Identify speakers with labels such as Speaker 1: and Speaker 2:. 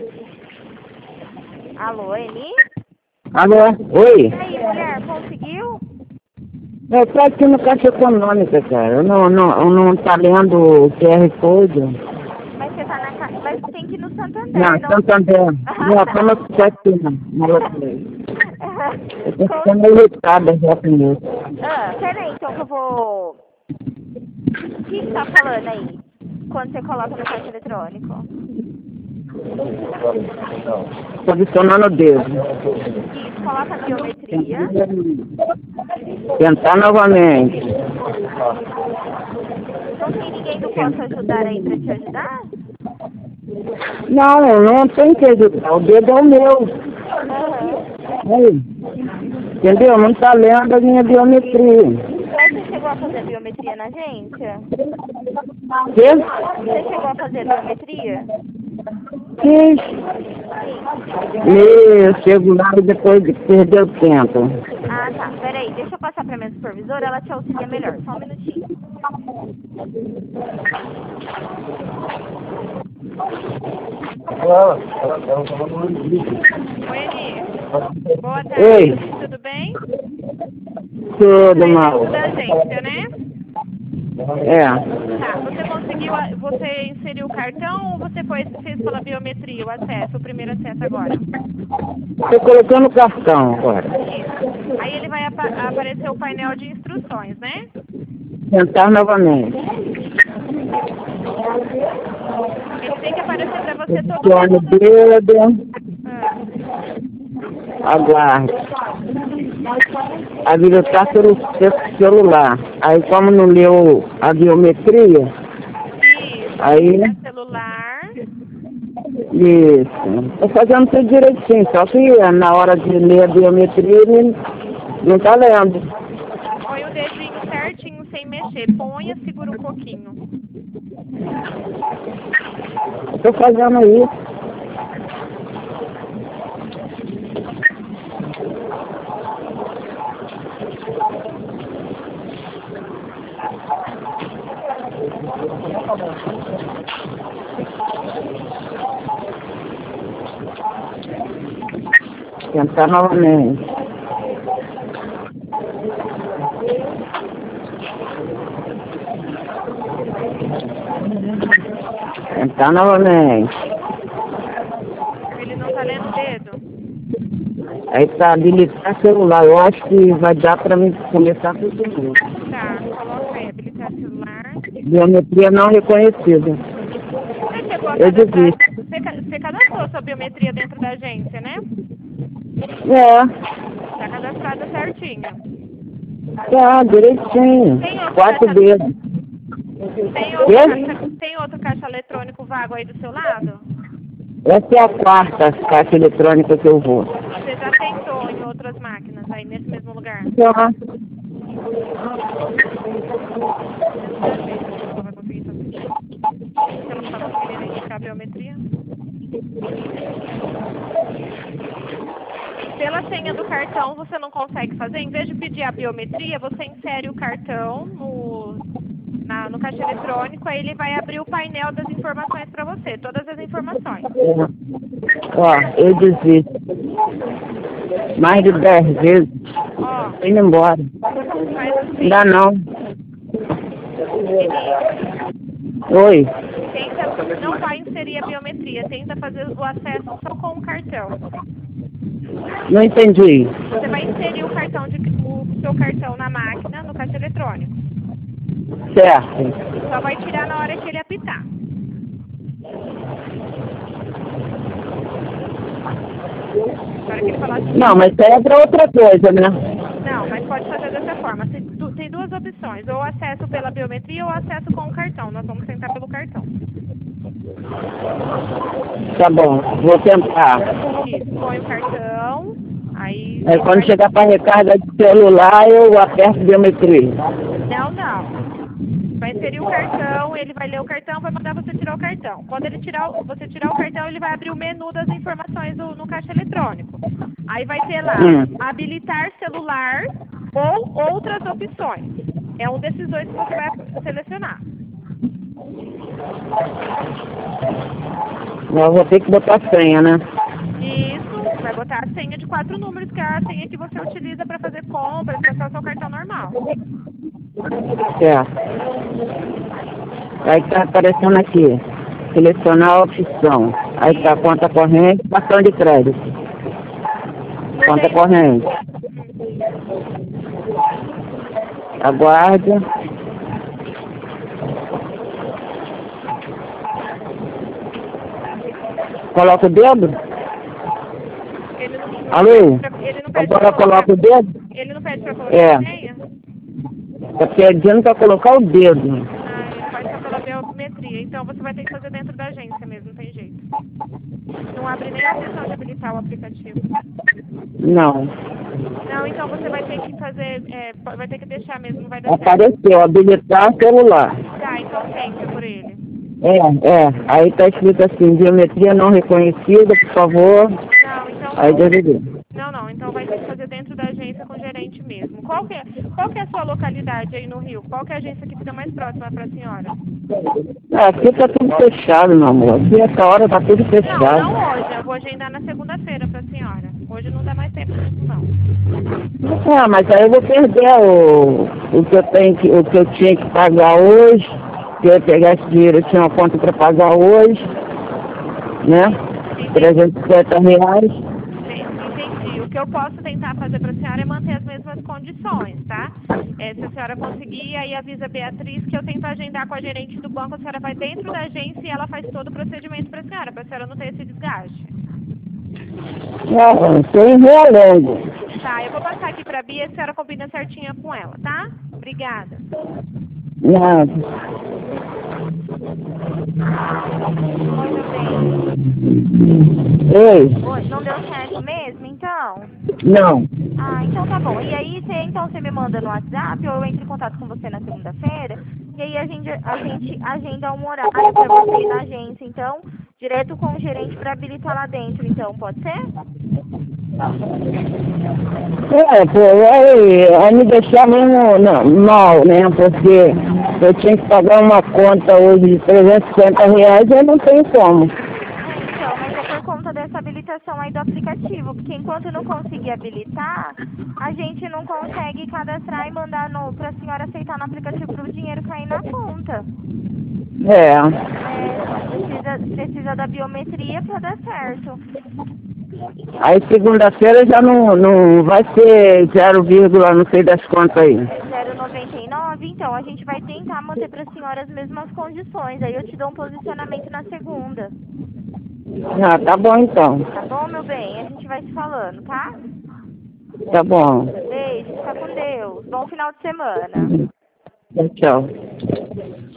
Speaker 1: Alô, Eni?
Speaker 2: Alô? Oi?
Speaker 1: E aí, mulher, conseguiu?
Speaker 2: Eu tô aqui no Caixa Econômica, cara. Eu não tá lendo o QR Code.
Speaker 1: Mas você tá na casa. Mas tem que ir no Santander,
Speaker 2: Não,
Speaker 1: não?
Speaker 2: Santander. Não, tô no aqui, não. Eu tô ficando irritada já com isso.
Speaker 1: Peraí, então que eu vou. O que tá falando aí? Quando você coloca no caixa eletrônico?
Speaker 2: Posicionando o dedo.
Speaker 1: Isso, coloca a biometria.
Speaker 2: Tentar novamente.
Speaker 1: Não tem ninguém do Posso Ajudar aí pra te ajudar?
Speaker 2: Não tem que ajudar. O dedo é o meu. Aí. Entendeu? Não tá lendo a minha biometria.
Speaker 1: Você chegou a fazer biometria na agência?
Speaker 2: Quê?
Speaker 1: Você chegou a fazer biometria?
Speaker 2: Fiz. Meu celular depois de perder o tempo.
Speaker 1: Ah, tá. Peraí, deixa eu passar pra minha supervisora, ela te auxilia melhor. Só um minutinho. Oi, Eni. Boa tarde.
Speaker 2: Oi.
Speaker 1: Tudo bem?
Speaker 2: Tudo mal.
Speaker 1: Da agência, né?
Speaker 2: É.
Speaker 1: Tá. Você conseguiu, você inseriu o cartão ou você fez pela biometria o acesso, o primeiro acesso agora?
Speaker 2: Tô colocando o cartão agora.
Speaker 1: Isso. Aí ele vai aparecer o painel de instruções, né?
Speaker 2: Tentar novamente.
Speaker 1: Ele tem que aparecer pra você todo
Speaker 2: Posicione o
Speaker 1: mundo.
Speaker 2: dedo.
Speaker 1: Ah,
Speaker 2: Aguarde. Habilitar pelo celular. Aí como não leu a biometria,
Speaker 1: isso.
Speaker 2: aí
Speaker 1: É celular.
Speaker 2: isso. Tô fazendo tudo direitinho, só que na hora de ler a biometria ele não tá lendo.
Speaker 1: Põe o dedinho certinho sem mexer. Ponha, segura um pouquinho.
Speaker 2: Tô fazendo isso. Tentar novamente. Tentar novamente.
Speaker 1: Ele não tá lendo o dedo?
Speaker 2: Aí tá habilitar celular. Eu acho que vai dar pra mim começar tudo de novo.
Speaker 1: Tá, coloca aí, habilitar celular.
Speaker 2: Biometria não reconhecida.
Speaker 1: Você chegou a
Speaker 2: Eu
Speaker 1: cadastrar,
Speaker 2: desisto.
Speaker 1: você cadastrou sua biometria dentro da agência, né?
Speaker 2: É,
Speaker 1: Tá cadastrada certinha.
Speaker 2: tá, direitinho.
Speaker 1: Tem outro
Speaker 2: 4
Speaker 1: caixa,
Speaker 2: dedos.
Speaker 1: tem outro caixa eletrônico vago aí do seu lado?
Speaker 2: Essa é a quarta caixa eletrônica que eu vou.
Speaker 1: Você já tentou em outras máquinas aí nesse mesmo lugar?
Speaker 2: Já.
Speaker 1: Dentro da agência, ver se ela vai conseguir fazer. Se ela não tá conseguindo identificar a biometria. Pela senha do cartão você não consegue fazer. Em vez de pedir a biometria, você insere o cartão no caixa eletrônico, aí ele vai abrir o painel das informações para você, todas as informações.
Speaker 2: Ó, eu desisto. Mais de 10 vezes.
Speaker 1: Ó,
Speaker 2: Tô indo embora.
Speaker 1: faz assim.
Speaker 2: Ainda não.
Speaker 1: Ele
Speaker 2: Oi.
Speaker 1: tenta, não vai inserir a biometria, tenta fazer o acesso só com o cartão.
Speaker 2: Não entendi.
Speaker 1: Você vai inserir o seu cartão na máquina, no caixa eletrônico.
Speaker 2: Certo.
Speaker 1: Só vai tirar na hora que ele apitar. Na hora que ele falar assim.
Speaker 2: Não, mas isso aí é pra outra coisa, né?
Speaker 1: Não, mas pode fazer dessa forma. Tem duas opções, ou acesso pela biometria ou acesso com o cartão. Nós vamos tentar pelo cartão.
Speaker 2: Tá bom, vou tentar.
Speaker 1: Isso, põe o cartão, aí...
Speaker 2: Aí quando chegar para recarga de celular, eu aperto biometria.
Speaker 1: Não. Vai inserir o cartão, ele vai ler o cartão, vai mandar você tirar o cartão. Quando ele você tirar o cartão, ele vai abrir o menu das informações no caixa eletrônico. Aí vai ter lá, habilitar celular ou outras opções. É um desses dois que você vai selecionar.
Speaker 2: Eu vou ter que botar senha, né?
Speaker 1: Isso, vai botar a senha de 4 números, que é a senha que você utiliza para fazer compras, para acessar o seu cartão normal.
Speaker 2: Certo. Aí tá aparecendo aqui. Selecionar a opção. Aí tá conta corrente, cartão de crédito. Conta corrente. Aguarde. Coloca o dedo? Alô? Agora coloca o dedo?
Speaker 1: Ele não pede para colocar a senha?
Speaker 2: Tá pedindo para colocar o dedo.
Speaker 1: Ele faz só pela biometria. Então você vai ter que fazer dentro da agência mesmo, não tem jeito. Não abre nem a opção de habilitar o aplicativo.
Speaker 2: Não.
Speaker 1: Não, então você vai ter que fazer, vai ter que deixar mesmo, não vai dar certo.
Speaker 2: Apareceu, habilitar celular.
Speaker 1: Tá, então tenta por ele.
Speaker 2: Aí tá escrito assim, biometria não reconhecida, por favor.
Speaker 1: Não, então
Speaker 2: Aí desliguei.
Speaker 1: não, então vai ter que fazer dentro da agência com o gerente mesmo. Qual que é a sua localidade aí no Rio? Qual que é a agência que fica mais próxima para a senhora?
Speaker 2: Aqui tá tudo fechado, meu amor. Aqui essa hora tá tudo fechado.
Speaker 1: Não hoje, eu vou agendar na segunda-feira para a senhora. Hoje não dá mais tempo disso não.
Speaker 2: Mas aí eu vou perder o que eu tinha que pagar hoje. Se eu pegar esse dinheiro, eu tinha uma conta para pagar hoje, né? R$350.
Speaker 1: Entendi. O que eu posso tentar fazer para a senhora é manter as mesmas condições, tá? Se a senhora conseguir, aí avisa a Beatriz que eu tento agendar com a gerente do banco, a senhora vai dentro da agência e ela faz todo o procedimento para a senhora não ter esse desgaste.
Speaker 2: Não, estou enrolando.
Speaker 1: Tá, eu vou passar aqui para a Bia, a senhora combina certinha com ela, tá? Obrigada.
Speaker 2: Nada.
Speaker 1: Oi, meu bem.
Speaker 2: Oi.
Speaker 3: Oi, não deu certo mesmo, então?
Speaker 2: Não.
Speaker 3: Ah, então tá bom. E aí, você me manda no WhatsApp ou eu entro em contato com você na segunda-feira? E aí a gente agenda um horário pra você ir na agência, então, direto com o gerente pra habilitar lá dentro, então, pode ser?
Speaker 2: Aí me deixar mesmo mal, né? Porque eu tinha que pagar uma conta hoje de R$350 e eu não tenho como.
Speaker 3: Então, mas é por conta dessa habilitação aí do aplicativo, porque enquanto não conseguir habilitar, a gente não consegue cadastrar e mandar pra senhora aceitar no aplicativo pro dinheiro cair na conta. Precisa da biometria pra dar certo.
Speaker 2: Aí segunda-feira já não vai ser 0, não sei das contas aí.
Speaker 3: 0,99, então a gente vai tentar manter para a senhora as mesmas condições. Aí eu te dou um posicionamento na segunda.
Speaker 2: Ah, tá bom então.
Speaker 3: Tá bom, meu bem? A gente vai se falando, tá?
Speaker 2: Tá bom.
Speaker 3: Beijo, fica com Deus. Bom final de semana.
Speaker 2: Tchau.